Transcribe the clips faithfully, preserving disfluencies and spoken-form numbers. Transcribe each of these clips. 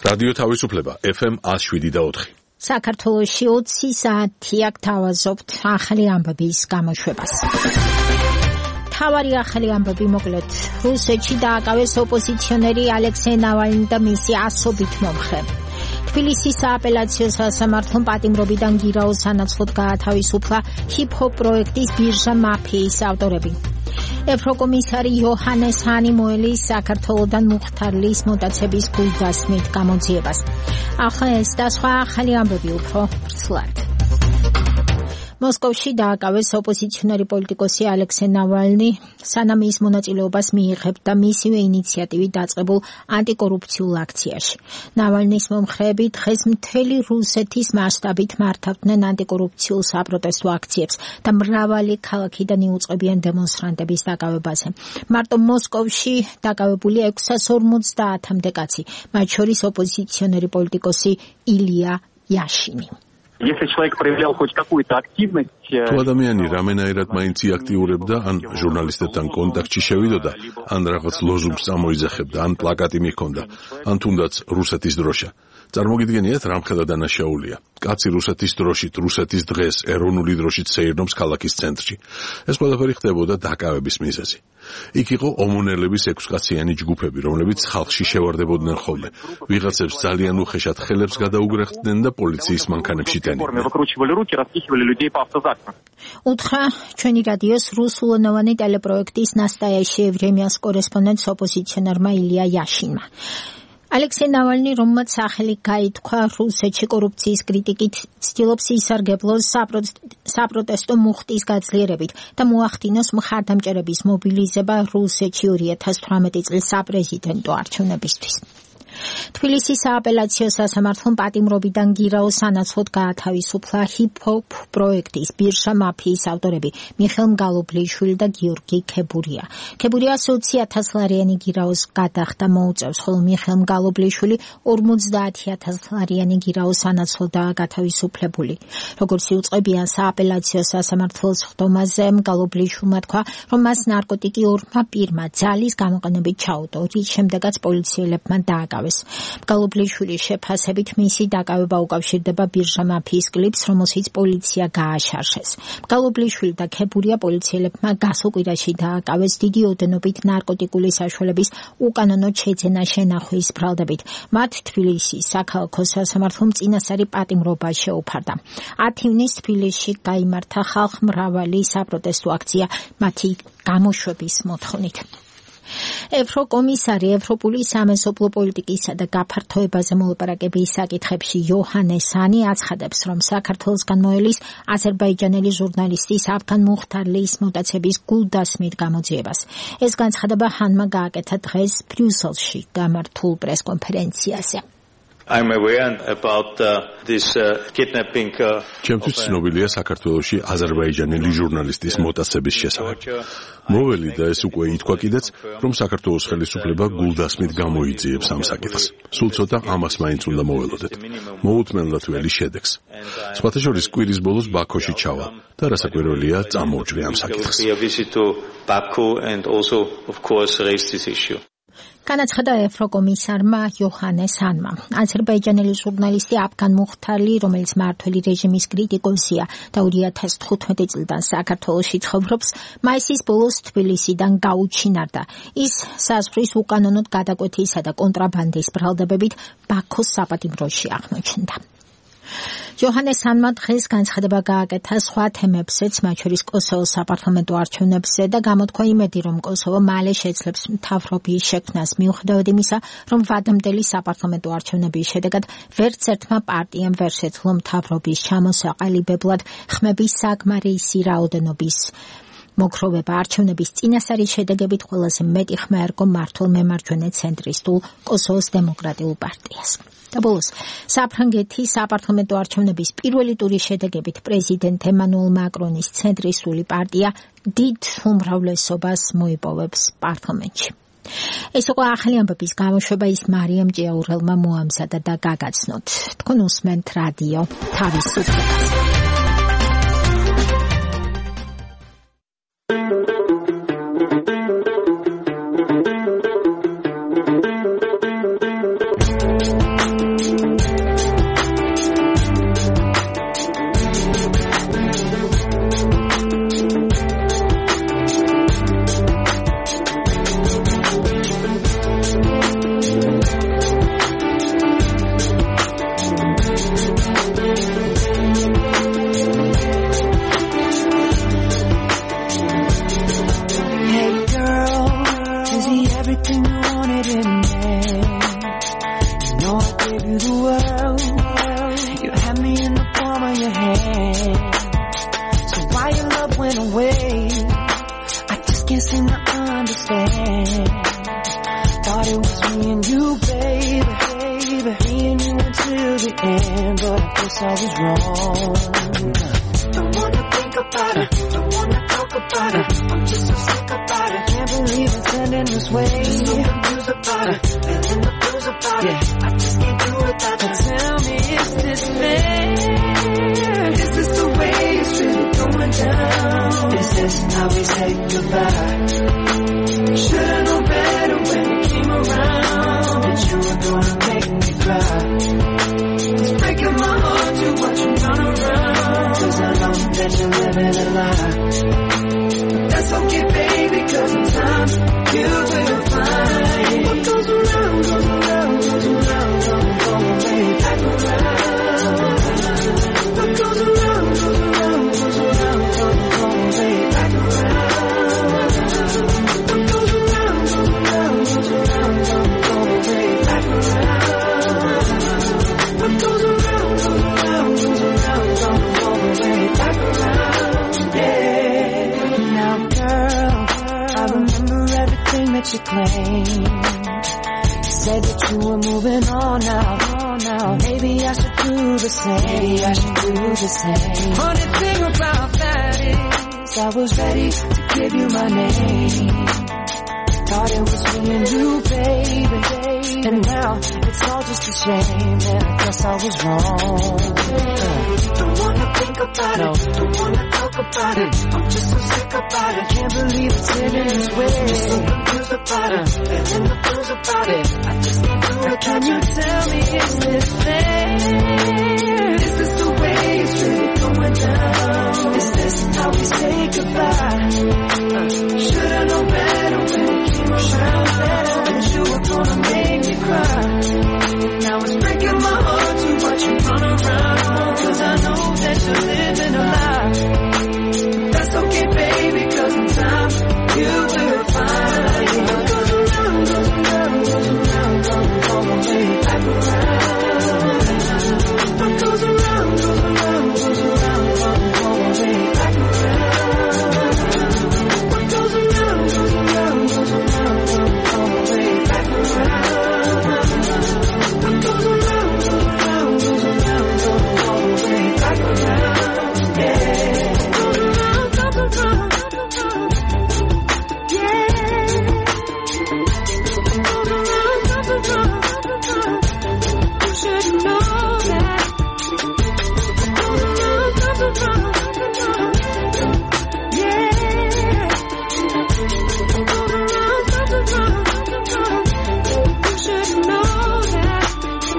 რადიო თავისუფლება ეფ ემ one oh seven და four. საქართველოში ოცი საათია გთავაზობთ ახალი ამბების გამოშვებას. თავარი ახალი ამბები მოკლედ. რუსეთში დააკავეს ოპოზიციონერი ალექსეი ნავალნი და მისი ასობით მომხრე. თბილისის სააპელაციო სასამართლომ პატიმრობიდან გირაოს სანაცვლოდ გაათავისუფლა ჰიპ-ჰოპ პროექტის ბირჟა მაფიის ავტორები. ევროკომისარი იოჰანეს ჰანი მოელის საქართველოდან მუხთარლის მოტაცების გულდასმით გამოძიებას. ახლა ეს და სხვა ახალი ამბები უფრო ვრცლად. მოსკოვში დააკავეს ოპოზიციონერი პოლიტიკოსი ალექსეი ნავალნი, სანამ ის მონაწილეობას მიიღებდა მისივე ინიციატივით დაწყებულ ანტიკორუფციულ აქციაში. ნავალნის მომხრეები დღეს მთელი რუსეთის მასშტაბით მართავდნენ ანტიკორუფციულ საპროტესტო აქციებს და მრავალი ქალაქიდან იუწყებიან დემონსტრანტების დაკავებაზე. მარტო მოსკოვში დაკავებულია ექვსას ორმოცდაათამდე კაცი, მათ შორის ოპოზიციონერი პოლიტიკოსი ილია იაშინი. Если человек проявлял хоть какую-то активность, თუ ადამიანი რამენაირად მაინც აქტიურებდა, ან ჟურნალისტებთან კონტაქტში შევიდოდა, ან რაღაც ლოზუნგს წამოიძახებდა, ან პლაკატი მიჰქონდა, ან თუნდაც რუსეთის დროშა. წარმოგიდგენიათ, რამხელა დანაშაულია. კაცი რუსეთის დროშით, რუსეთის დღეს, ეროვნული დროშით სეირნობს ქალაქის ცენტრში. ეს ყველაფერი ხდებოდა დაკავების მიზეზი. იქ იყო ომონელების ექვსკაციანი ჯგუფები, რომლებიც ხალხში შევარდებოდნენ ხოლმე. ვიღაცებს ძალიან უხეშად ხელებს გადაუგრეხდნენ და პოლიციის მანქანებში ტენდნენ. უთხრა ჩვენი რადიოს რუსულენოვანი ტელეპროექტის ნასტაიაში ევრემიას კორესპონდენტს ოპოზიციონერმა ილია იაშინმა. ალექსეი ნავალნი, რომელმაც სახელი გაითქვა რუსეთში კორუფციის კრიტიკით, ცდილობს ისარგებლოს საპროტესტო მუხტის გაძლიერებით და მოახდინოს მხარდამჭერების მობილიზება რუსეთში ორი ათას თვრამეტი წლის საპრეზიდენტო არჩევნებისთვის. თბილისის სააპელაციო სასამართლომ პატიმრობიდან გირაოს სანაცვლოდ გაათავისუფლა ჰიპ-ჰოპ პროექტის ბირჟა მაფიის ავტორები მიხეილ მგალობლიშვილი და გიორგი ქებურია. ქებურიას ოცი ათას ლარიანი გირაოს გადახდა მოუწევს, ხოლო მიხეილ მგალობლიშვილი ორმოცდაათი ათას ლარიანი გირაოს სანაცვლოდაა გათავისუფლებული. როგორც იუწყებიან სააპელაციო სასამართლოს ხდომაზე, მგალობლიშვილმა თქვა, რომ მას ნარკოტიკი ორმა პირმა ძალის გამოყენებით ჩაუტო, რის შემდეგაც პოლიციელებმა დააკავეს. მგალობლიშვილის შეფასებით მისი დაკავება უკავშირდება ბირჟა მაფიის კლიპს, რომელშიც პოლიცია გააშარშეს. მგალობლიშვილი და ქებურია პოლიციელებმა გასულ კვირაში დააკავეს დიდი ოდენობით ნარკოტიკული საშუალების უკანონო შეძენა შენახვის ბრალდებით. მათ თბილისის საქალაქო სასამართლომ წინასწარი პატიმრობა შეუფარდა. ათი ივნისს თბილისში გაიმართა ხალხმრავალი საპროტესტო აქცია მათი გამოშვების მოთხოვნით. ევროკომისარი ევროპული სამეზობლო პოლიტიკისა და გაფართოებაზე მოლაპარაკების საკითხებში იოჰანეს ჰანი აცხადებს, რომ საქართველოსგან მოელის აზერბაიჯანელი ჟურნალისტის ავგან მუხთარლის მოტაცების გულდასმით გამოძიებას. ეს განცხადება ჰანმა გააკეთა დღეს ბრიუსელში გამართულ პრესკონფერენციაზე. I'm aware about uh, this uh, kidnapping uh, ჩემთვის ცნობილია საქართველოში აზერბაიჯანელი ჟურნალისტის მოტაცების შესახებ. მოველი და ეს უკვე ითქვა კიდეც, რომ საქართველოს ხელისუფლება გულდასმით გამოიძიებს ამ საკითხს. სულ ცოტა ამას მაინც უნდა მოველოდეთ. მოუთმენლად ველი შედეგს. სხვათა შორის კვირის ბოლოს ბაქოში ჩავა და რასაკვირველია წამოვჭრე ამ საკითხს. განაცხადა ევროკომისარმა იოჰანეს ჰანმა. აზერბაიჯანელი ჟურნალისტი ავგან მუხთარლი, რომელიც მმართველი რეჟიმის კრიტიკოსია და ორი ათას თხუთმეტი წლიდან საქართველოში ცხოვრობს, მაისის ბოლოს თბილისიდან გაუჩინარდა. ის საზღვრის უკანონოდ გადაკვეთისა და კონტრაბანდის ბრალდებებით ბაქოს საპატიმროში აღმოჩნდა. იოჰანეს ჰანმა დღეს განცხადება გააკეთა სხვა თემებზეც, მათ შორის კოსოვოს საპარლამენტო არჩევნებზე და გამოთქვა იმედი, რომ კოსოვო მალე შეძლებს მთავრობის შექმნას, მიუხედავად იმისა, რომ ვადამდელი საპარლამენტო არჩევნების შედეგად ვერც ერთმა პარტიამ ვერ შეძლო მთავრობის ჩამოსაყალიბებლად ხმების საკმარისი რაოდენობის მოგროვება. არჩევნების წინასწარი შედეგებით ყველაზე მეტი ხმა ერგო მართლ მემარჯვენე ცენტრისტულ კოსოვოს დემოკრატიულ პარტიას. და ბოლოს, საფრანგეთის საპარლამენტო არჩევნების პირველი ტურის შედეგებით პრეზიდენტ ემანუელ მაკრონის ცენტრისტული პარტია დიდ უმრავლესობას მოიპოვებს პარლამენტში. ეს იყო ახალი ამბების გამოშვება, ის მარიამ ჭიაურელმა მოამზადა და გაგაცნოთ. თქვენ უსმენთ რადიო თავისუფლებას. can't seem to understand. Thought it was me and you, baby, baby. Me and you until the end, but I guess I was wrong. Don't wanna think about it, don't wanna talk about it. I'm just so sick about it. Can't believe it's ending this way. So confused about it, feeling the blues about it. I just can't do without you. Tell me, is this fair? Is this the way it's really going down? Is this how we say goodbye? Should've known better when you came around that you were gonna make me cry. It's breaking my heart to watch you run around, 'cause I know that you're living a lie. But that's okay, baby, 'cause in time you will find what goes around, goes around, goes around, don't go away, back around. What goes around, goes around, goes around, don't go away, back around. What goes around, goes around, goes around, don't go away, back around. What goes around, goes around, goes around, don't go away, back around. Yeah. Now, girl, I remember everything that you claimed. You said that you were moving on now. Now, maybe I should do the same. Maybe I should do the same. Funny thing about that is, I was ready to give you my name. Thought it was me and you, baby, baby. And now it's all just a shame, and I guess I was wrong. Uh, don't wanna think about no. it, don't wanna talk about it. I'm just so sick about it. Can't believe it's hitting this way. I'm so confused about it, feeling the blues about it. I just can't do it. Can you tell me, is this fair? Is this the way it's really going down? Is this how we say goodbye? Uh, should've known better when it came around, that you were gonna make me cry. Now it's breaking my heart to watch you run around, 'cause I know that you're living a lie. That's okay, baby, 'cause in time you will find what goes around, goes around, goes around, don't go away, back around. What goes around, goes around, goes around, don't go away, back around. What goes around, goes around, goes around, don't go away, back around. What goes around, goes around, goes around, don't go away, back around. Yeah. Goes around, goes around, yeah. Goes around, goes around. You should know that. Goes around, goes around, yeah. Goes around, goes around. You should know that.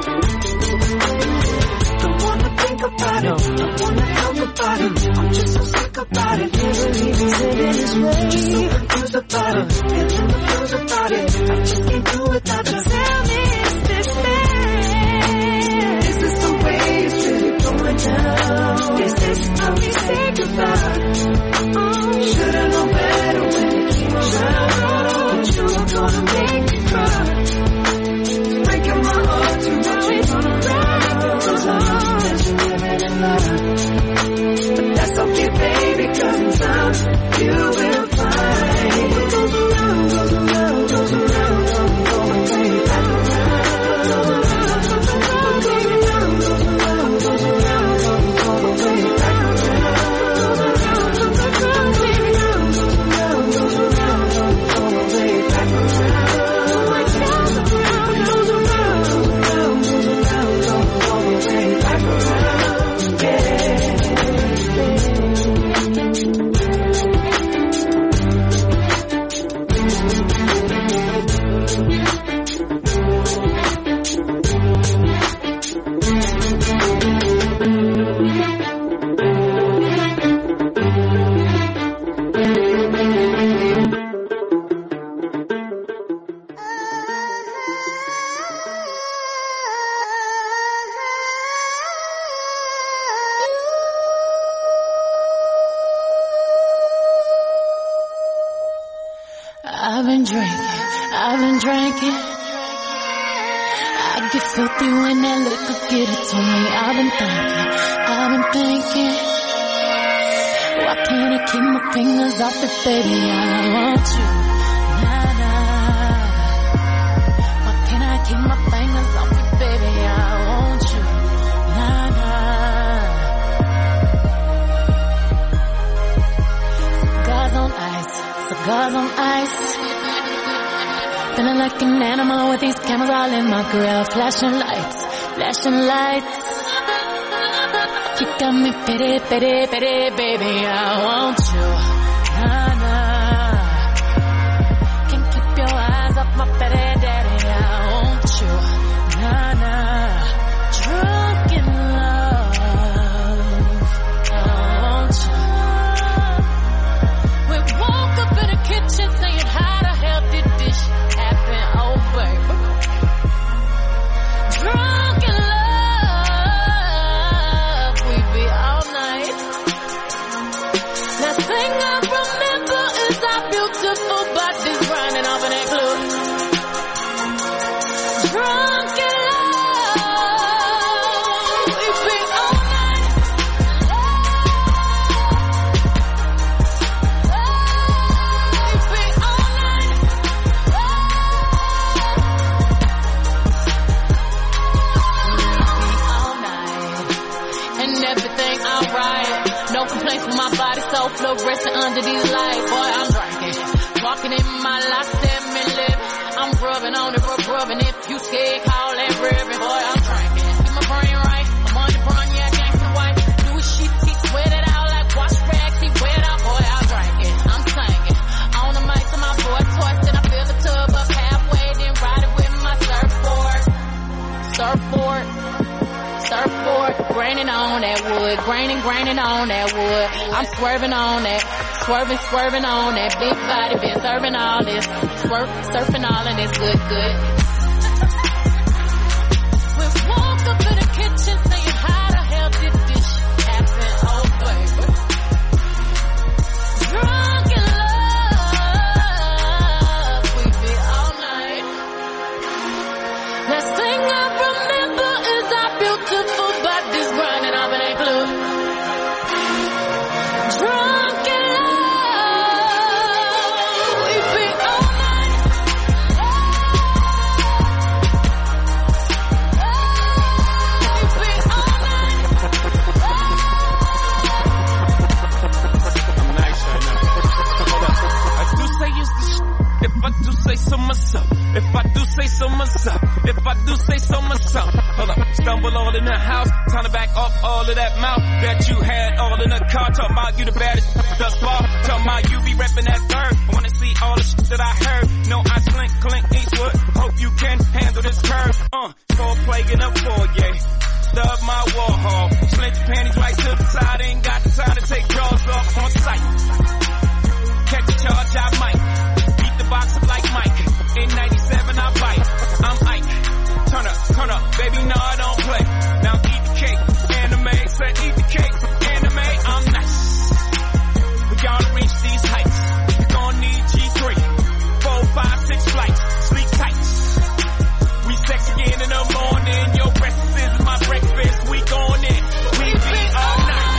Don't wanna think about it, don't wanna talk about it. I'm just so sick about it. Can't believe it's hitting this way. Just so confused about it, feeling the blues about it. I just can't do without you. Tell me, is this fair? Is this the way it's really going down? Is this how we say goodbye? Oh, should've known better when it came around, that you were gonna make me cry. It's breaking my heart to watch you run around, 'cause I know that you're living a lie. But that's okay, baby, 'cause in time you will find what goes around, goes around, goes around, don't go away, back around. What goes around, goes around, goes around, don't go away, back around. What goes around, goes around, goes around, don't go away, back around. What goes around, goes around, goes around, goes around, don't go away, back around. Yeah. I've been drinking, I've been drinking. I get filthy when that liquor get it to me. I've been thinking, I've been thinking. Why can't I keep my fingers off it, baby? I want you. Nah, nah. Why can't I keep my fingers off it, baby? I want you. Nah, nah. Cigars on ice, cigars on ice. Feeling like an animal with these cameras all in my grill. Flashing lights, flashing lights. You got me pity, pity, pity, baby, I want you. Nah, nah. Can't keep your eyes off my pity, daddy, I want you. Nah, nah. Drunk in love, I want you. We woke up in the kitchen saying how the hell did this happen, oh baby. Drunk in love. Thing I remember is our beautiful bodies running off in that club. Drunk in love, we be all night. We be all night. We be all night, and everything alright. No complaints with my body, so fluorescent under these lights. Boy, I'm drinking, walking in my life, seven living. I'm rubbing on it, rub, rubbing. If you scared, call that ribbon. Boy, I'm drinking, get my brain right. I'm on the run, yeah, gangsta white. Do a shit, he sweat it out like wash rags. He wet out, boy, I'm drinking, I'm singing. On the mic to my boy, twice, and I fill the tub up halfway, then ride it with my surfboard. Surfboard. Surfboard, graining on that wood, graining, graining on that wood. I'm swerving on that, swerving, swerving on that big body, been serving all this, swerve, surfing all and it's good, good. We woke up in the kitchen saying how the hell did this happen, oh baby. Drunk in love, we be all night. Last thing I remember is our beautiful bodies running off in that club. Drunk in love, we be all night. We be all night. I'm nice right now. Hold up. I do say it's the sh- if I do say so myself. If I do say so myself. If I do say so myself. Hold up. Stumble all in the house. Time to back off all of that mouth that you had all in the car. Talking about you the baddest thus far. Talking about you be repping that third. I wanna see all the shit that I heard. No, I clink, clink, Eastwood. Hope you can handle this curve. Uh, for plaguing up for, yeah. Stub my Warhol. Slint your panties right to the side. Ain't got the time to take drawers off on sight. Catch a charge, I might. Beat the box up like Mike. In ninety-seven, I bite. I'm Ike. Turn up, turn up. Baby, no, I don't play. Now eat the cake. Anime, said eat the cake. Anime, I'm nice. We gotta reach these heights. You're gonna need G three. Four, five, six flights. Sleep tight. We sex again in the morning. Your breakfast is my breakfast. We going in. We be all night.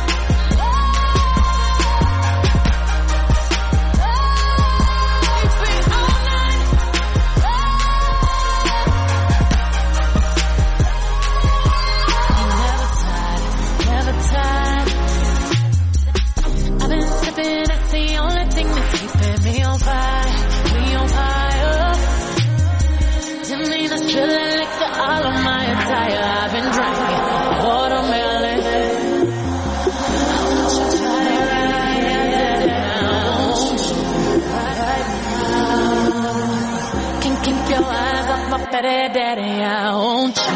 All of my attire, I've been drinking watermelon. Won't you try it right now? Can keep your eyes off my petty daddy, I want you.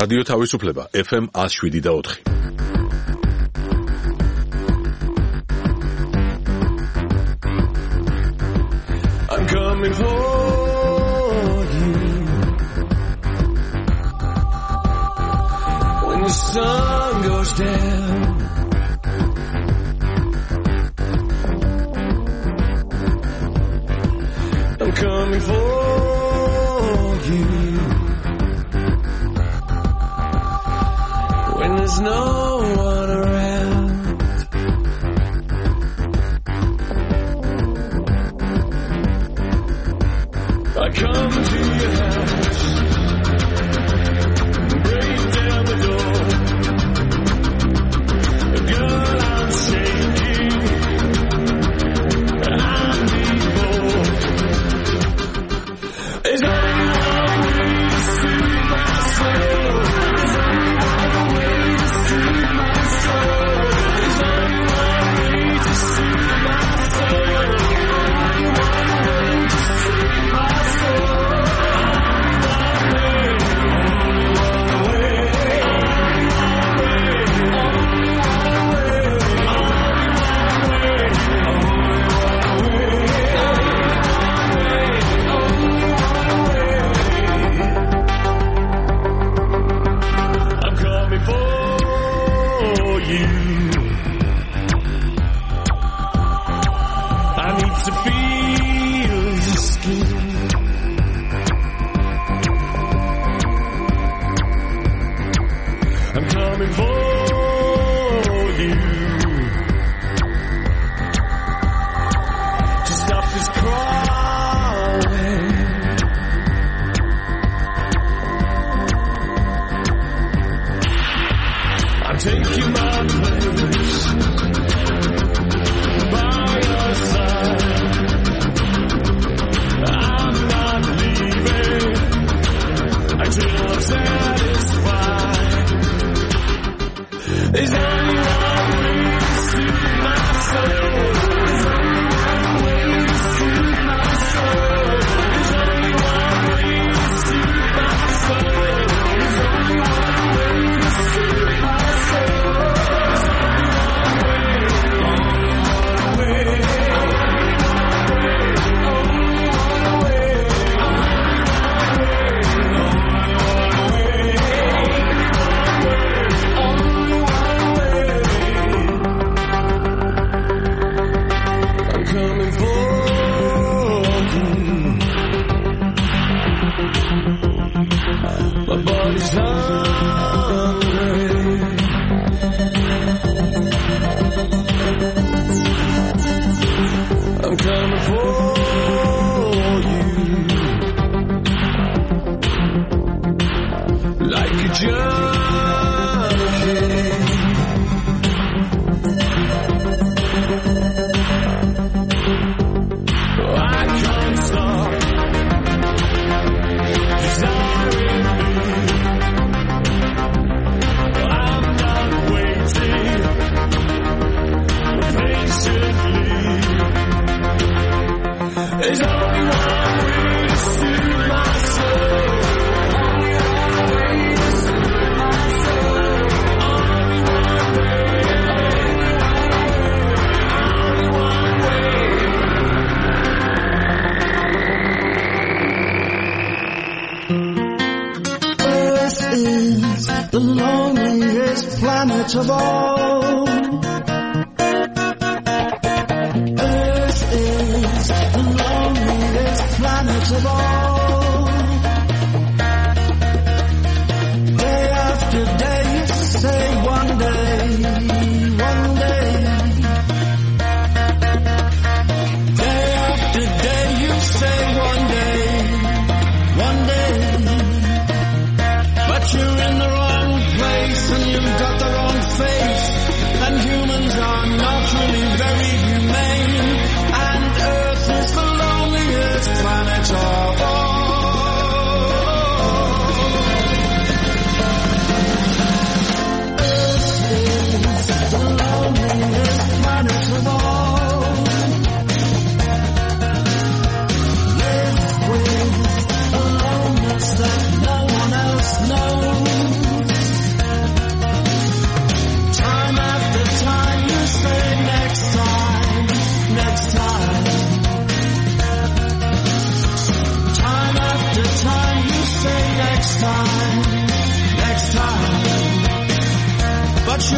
რადიო თავისუფლება ეფ ემ one oh seven და four. I'm coming for you when the sun goes down. I'm coming for you when there's no one around. I come to your house, break down the door. Girl, I'm shaking, I need more. There's only one way to soothe my soul. There's only one way to soothe my soul. There's only one way to soothe my soul. Only one way to soothe my soul. Very humane, and Earth is the loneliest planet of all.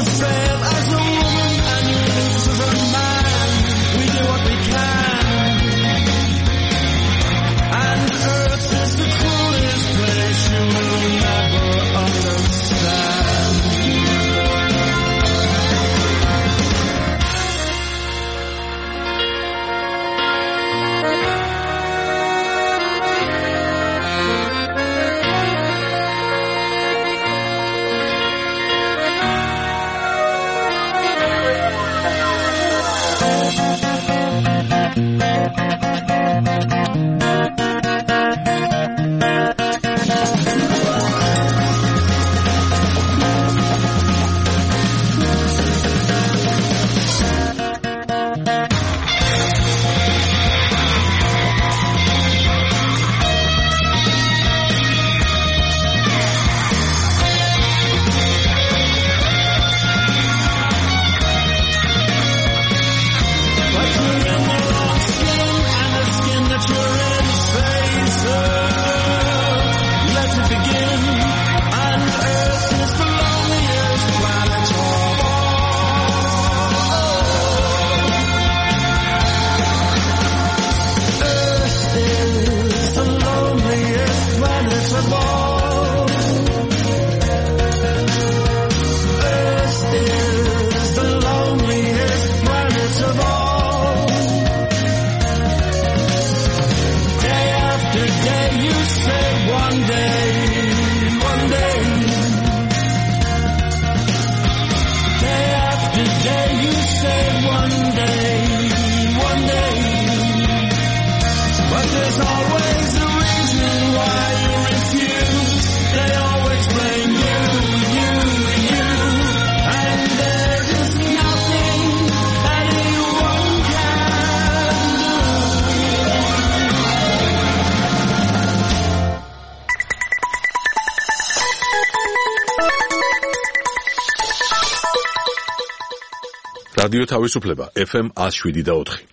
რადიო თავისუფლება ეფ ემ one oh seven და four.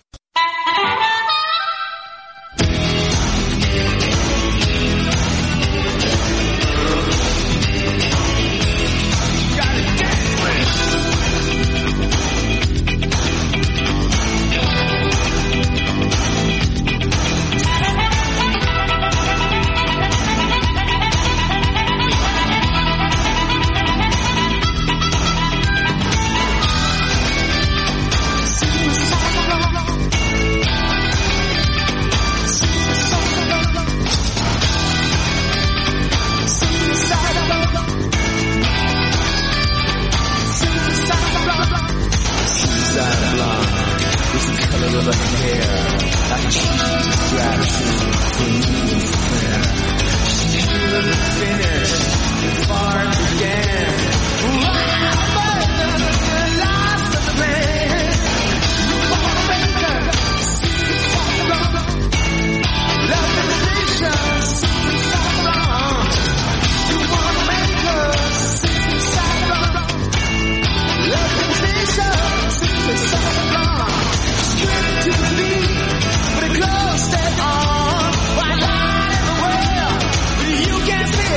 You can't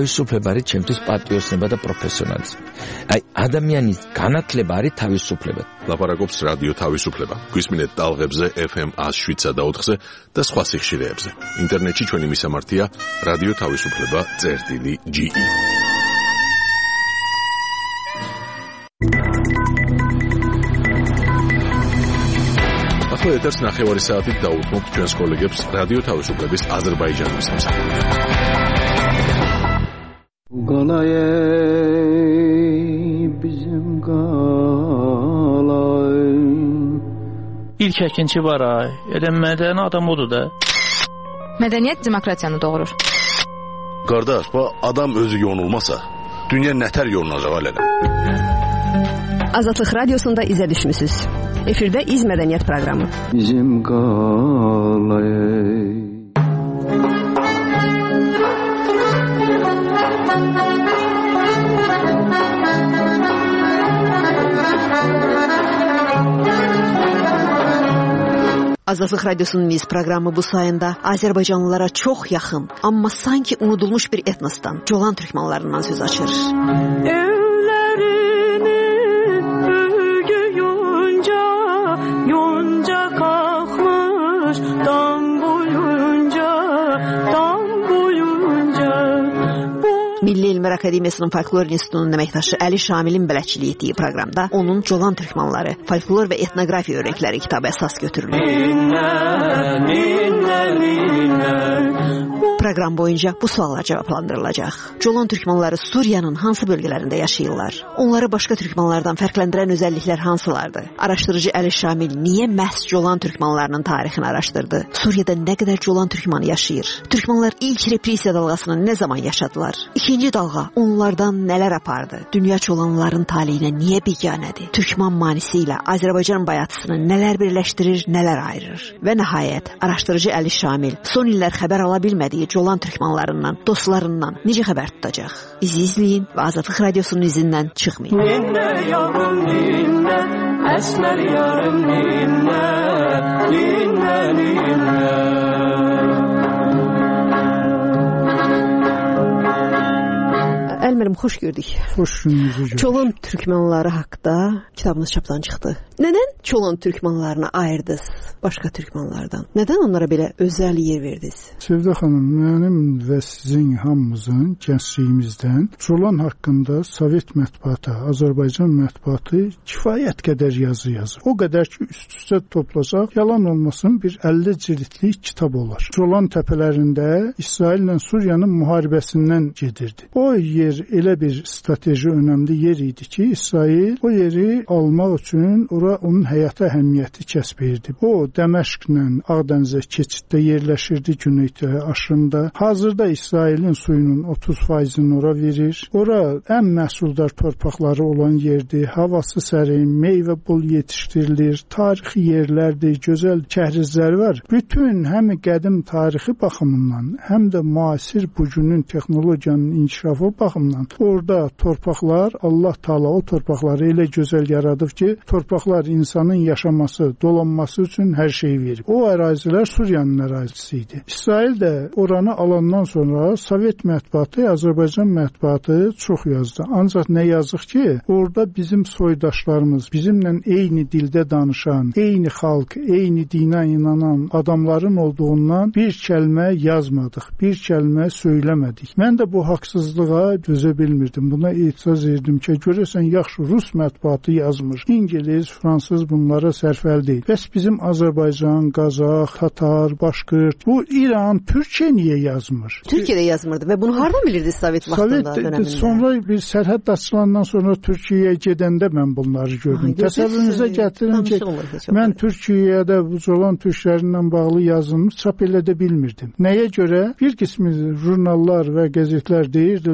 თავისუფლება არის ჩემთვის პატრიოტიზმი და პროფესიონალიზმი. აი, ადამიანის განათლება არის თავისუფლება. ლაპარაკობს რადიო თავისუფლება. გვისმინეთ ტალღებზე ეფ ემ one oh seven და ოთხზე და სხვა სიხშირეებზე. ინტერნეტში ჩვენი მისამართია რადიო თავისუფლება წერტილი ჯი ი. ახლა ეთერს ნახევარი საათით დაუთმობთ ჩვენს კოლეგებს რადიო თავისუფლების აზერბაიჯანის სამსახურში. Galaye bizim galay. İlk əkinçi var ay. Elə mədəni adam odur da. Mədəniyyət demokratiyanı doğurur. Qardaş, bu adam özü yonulmasa, dünya nətər yonulacaq hələ? Azadlıq radiosunda izə düşmüsünüz. Efirdə İz Mədəniyyət proqramı. Bizim qalay. Azadlıq radiosunun Miz proqramı bu sayında Azərbaycanlılara çox yaxın, amma sanki unudulmuş bir etnosdan, Colan türkmanlarından söz açır. Evlerini bölgü yonca, yonca kalkmış dam boyunca, dam boyunca. Milli Elmlər Akademiyasının Folklor İnstitutunun əməkdaşı Əli Şamilin bələdçilik etdiyi proqramda onun Colan türkmanları, folklor və etnografiya örnəkləri kitabı əsas götürülür. Proqram boyunca bu suallar cavablandırılacaq. Colan türkmanları Suriyanın hansı bölgələrində yaşayırlar? Onları başqa türkmanlardan fərqləndirən özəlliklər hansılardır? Araşdırıcı Əli Şamil niyə məhz Colan türkmanlarının tarixini araşdırdı? Suriyada nə qədər Colan türkman yaşayır? Türkmanlar ilk repressiya dalğasını nə zaman yaşadılar? İkinci dalğa onlardan nələr apardı? Dünya Colanların taleyinə niyə biganədir? Türkman manisi ilə Azərbaycan bayatısını nələr birləşdirir, nələr ayırır? Və nəhayət, araşdırıcı Əli Şamil son illər xəbər ala bilmədiyi Colan türkmanlarından, dostlarından necə xəbər tutacaq? Bizi izləyin və Azadlıq radiosunun izindən çıxmayın. Ninlə yavrum ninlə, əsmər yarım ninlə, ninlə ninlə. Elmerim, hoş gördük. Hoş gördük. Çolan Türkmenleri hakkında kitabınız çapdan çıktı. Neden Çolan Türkmenlerini ayırdınız başka Türkmenlerden? Neden onlara belə özel yer verdiniz? Sevda xanım, mənim və sizin hamımızın gəncliyimizdən Çolan haqqında Sovet mətbuatı, Azərbaycan mətbuatı kifayət qədər yazı yazır. O qədər ki, üst-üstə toplasaq, yalan olmasın bir əlli cildlik kitab olar. Çolan təpələrində İsraillə Suriyanın müharibəsindən gedirdi. O yer elə bir strateji önəmli yer idi ki, İsrail o yeri almaq üçün ora onun həyata əhəmiyyəti kəsb edirdi. O, Dəməşqlə Ağdənizə keçiddə yerləşirdi Güneytə aşırımda. Hazırda İsrailin suyunun otuz faizini ora verir. Ora ən məhsuldar torpaqları olan yerdir. Havası sərin, meyvə bol yetişdirilir. Tarixi yerlərdir, gözəl kəhrizləri var. Bütün həm qədim tarixi baxımından, həm də müasir bugünün texnologiyanın inkişafı baxımından orada torpaqlar, Allah Taala o torpaqları elə gözəl yaradıb ki, torpaqlar insanın yaşaması, dolanması üçün hər şey verir. O ərazilər Suriyanın ərazisi idi. İsrail də oranı alandan sonra Sovet mətbuatı, Azərbaycan mətbuatı çox yazdı. Ancaq nə yazıq ki, orada bizim soydaşlarımız, bizimlə eyni dildə danışan, eyni xalq, eyni dinə inanan adamların olduğundan bir kəlmə yazmadıq, bir kəlmə söyləmədik. Mən də bu haqsızlığa dözə bilmirdim. Buna etiraz edirdim ki, görəsən yaxşı Rus mətbuatı yazmır. İngiliz, Fransız bunlara sərfəl deyil. Bəs bizim Azərbaycan, Qazax, Tatar, Başqırt, bu İran, Türkiyə niyə yazmır? Türkiyədə yazmırdı və bunu hardan bilirdiniz Sovet vaxtında, Sovet, dönəmində? Sonra bir sərhəd açılandan sonra Türkiyəyə gedəndə mən bunları gördüm. Təsəvvürünüzə gətirin ki, mən Türkiyədə bu Colan türklərindən bağlı yazılmış çap elə də bilmirdim. Nəyə görə? Bir qismi jurnallar və qəzetlər deyirdilər ki,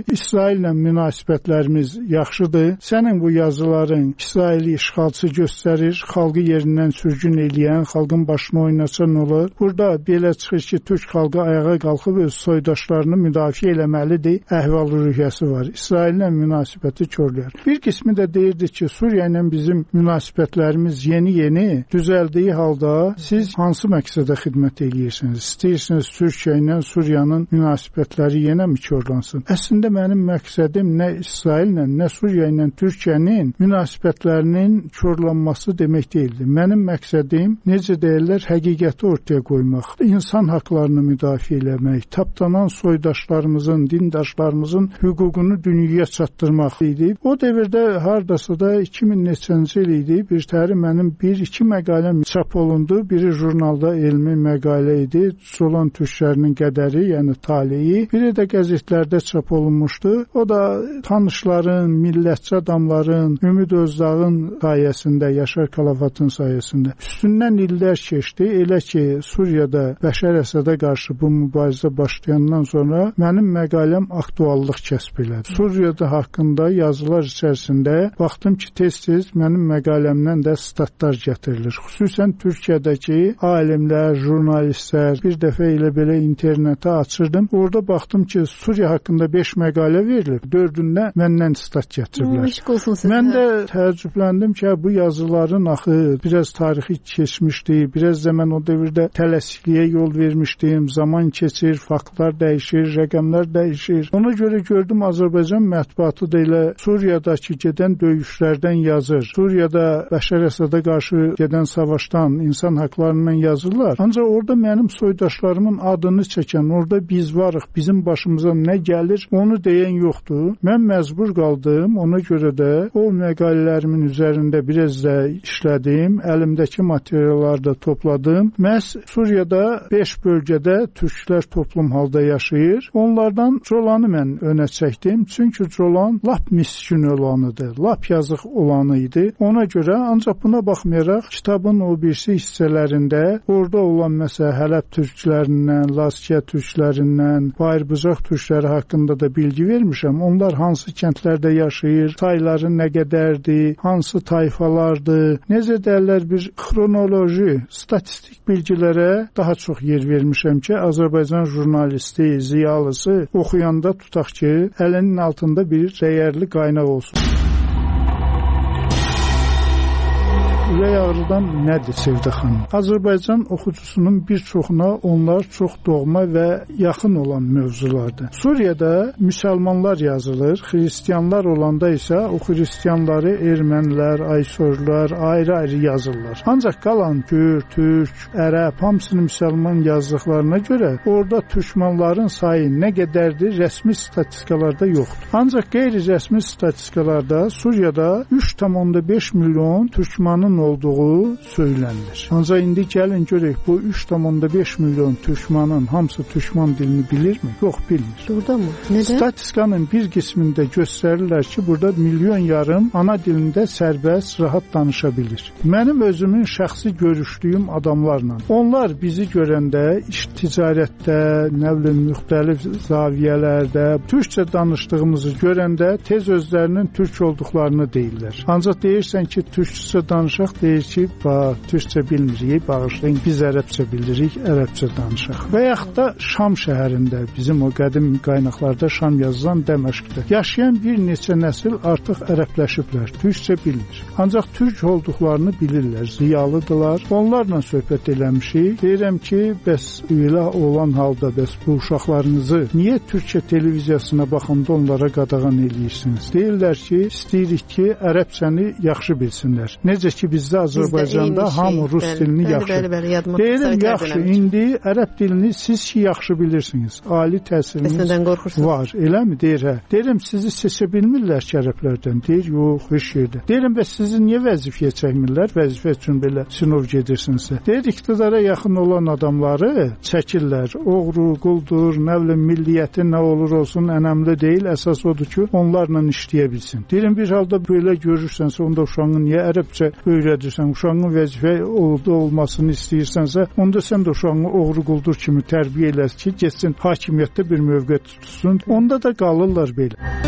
İsraillə münasibətlərimiz yaxşıdır. Sənin bu yazıların İsraili işğalçı göstərir, xalqı yerindən sürgün eləyən, xalqın başına oynasan olur. Burada belə çıxır ki, türk xalqı ayağa qalxıb öz soydaşlarını müdafiə eləməlidir. Əhval-ruhiyyəsi var. İsraillə münasibəti körləyər. Bir qismi də deyirdi ki, Suriya ilə bizim münasibətlərimiz yeni-yeni düzəldiyi halda siz hansı məqsədə xidmət eləyirsiniz? İstəyirsiniz Türkiyə ilə Suriyanın münasibətləri yenə mi körlansın? Əslində mənim məqsədim nə İsraillə, nə Suriya ilə Türkiyənin münasibətlərinin körlanması demək deyildi. Mənim məqsədim, necə deyirlər, həqiqəti ortaya qoymaq, insan haqlarını müdafiə eləmək, tapdanan soydaşlarımızın, dindaşlarımızın hüququnu dünyaya çatdırmaq idi. O dövrdə hardasa da iki min neçənci il idi, bir təri mənim bir-iki məqaləm çap olundu. Biri jurnalda elmi məqalə idi, Jolan türklərinin qədəri, yəni taleyi. Biri də qəzetlərdə çap olunmuşdu. O da tanışların, millətçi adamların, Ümid Özdağın sayəsində, Yaşar Kalafatın sayəsində. Üstündən illər keçdi. Elə ki, Suriyada Bəşər Əsədə qarşı bu mübarizə başlayandan sonra mənim məqaləm aktuallıq kəsb elədi. Suriyada haqqında yazılar içərisində baxdım ki, tez-tez mənim məqaləmdən də statlar gətirilir. Xüsusən Türkiyədəki alimlər, jurnalistlər, bir dəfə elə belə internetə açırdım. Orada baxdım ki, Suriya haqqında beş məqalə verilib, dördündə məndən stat gətiriblər. Mən də təəccübləndim ki, bu yazıların axı biraz tarixi keçmişdi, biraz da mən o dövrdə tələsikliyə yol vermişdim, zaman keçir, faktlar dəyişir, rəqəmlər dəyişir. Ona görə gördüm Azərbaycan mətbuatı da elə Suriyadakı gedən döyüşlərdən yazır. Suriyada Bəşər Əsədə qarşı gedən savaşdan, insan haqlarından yazırlar. Ancaq orada mənim soydaşlarımın adını çəkən, orada biz varıq, bizim başımıza nə gəlir, onu deyən yoxdur. Mən məcbur qaldım, ona görə də o məqalələrimin üzərində biraz da işlədim, əlimdəki materialları da topladım. Məhz Suriyada beş bölgədə türklər toplum halda yaşayır. Onlardan Jolanı mən önə çəkdim. Çünki Jolan lap miskin olanıdır, lap yazıq olanı idi. Ona görə, ancaq buna baxmayaraq, kitabın o birisi hissələrində orada olan məsələ Hələb türklərindən, Laskiya türklərindən, Bayırbuzaq türkləri haqqında da bilgi vermişəm. Onlar hansı kəndlərdə yaşayır, sayları nə qədərdir, hansı tayfalardır, necə deyirlər, bir xronoloji, statistik bilgilərə daha çox yer vermişəm ki, Azərbaycan jurnalisti, ziyalısı oxuyanda tutaq ki, əlinin altında bir dəyərli qaynaq olsun. Ürək ağrıdan nədir Sevdə xanım? Azərbaycan oxucusunun bir çoxuna onlar çox doğma və yaxın olan mövzulardır. Suriyada müsəlmanlar yazılır, xristianlar olanda isə o xristianları ermənilər, aysorlar ayrı-ayrı yazırlar. Ancaq qalan Kürt, Türk, Ərəb hamısını müsəlman yazdıqlarına görə orada türkmanların sayı nə qədərdir rəsmi statistikalarda yoxdur. Ancaq qeyri-rəsmi statistikalarda Suriyada üç tam beş milyon türkmanın olduğu söylənilir. Ancaq indi gəlin görək, bu üç tam beş milyon türkmanın hamısı türkman dilini bilirmi? Yox, bilmir. Burada mı? Nədən? Statistikanın bir qismində göstərirlər ki, burada milyon yarım ana dilində sərbəst, rahat danışa bilir. Mənim özümün şəxsi görüşdüyüm adamlarla, onlar bizi görəndə iş ticarətdə, nə bilim, müxtəlif zaviyələrdə türkçə danışdığımızı görəndə tez özlərinin türk olduqlarını deyirlər. Ancaq deyirsən ki, türkçə danışaq, deyir ki, bax, türkçə bilmirik, bağışlayın, biz ərəbcə bilirik, ərəbcə danışaq. Və yaxud da Şam şəhərində, bizim o qədim qaynaqlarda Şam yazılan Dəməşqdə yaşayan bir neçə nəsil artıq ərəbləşiblər, türkçə bilmir. Ancaq türk olduqlarını bilirlər, ziyalıdırlar. Onlarla söhbət eləmişik. Deyirəm ki, bəs elə olan halda, bəs bu uşaqlarınızı niyə Türkiyə televiziyasına baxanda onlara qadağan eləyirsiniz? Deyirlər ki, istəyirik ki, ərəbcəni yaxşı bilsinlər. Necə ki, bizdə Azərbaycanda hamı rus dilini yaxşı. Deyirəm, yaxşı, indi ərəb dilini siz ki, yaxşı bilirsiniz. Ali təsiriniz var, eləmi? Deyir, hə. Deyirəm, sizi seçə bilmirlər ki, ərəblərdən. Deyir, yox, heç yerdə. Deyirəm, bəs sizi niyə vəzifəyə çəkmirlər? Vəzifə üçün belə sinov gedirsinizsə. Deyir, iqtidara yaxın olan adamları çəkirlər. Oğru, quldur, nə bilim, milliyyəti nə olur olsun, önəmli deyil. Əsas odur ki, onlarla işləyə bilsin. Deyirəm, bir halda belə görürsənsə, onda uşağın niyə ərəbcə öyrənir? öyrədirsən, uşağın vəzifə olmasını istəyirsənsə, onda sən də uşağını oğru quldur kimi tərbiyə elə ki, getsin hakimiyyətdə bir mövqe tutsun. Onda da qalırlar belə.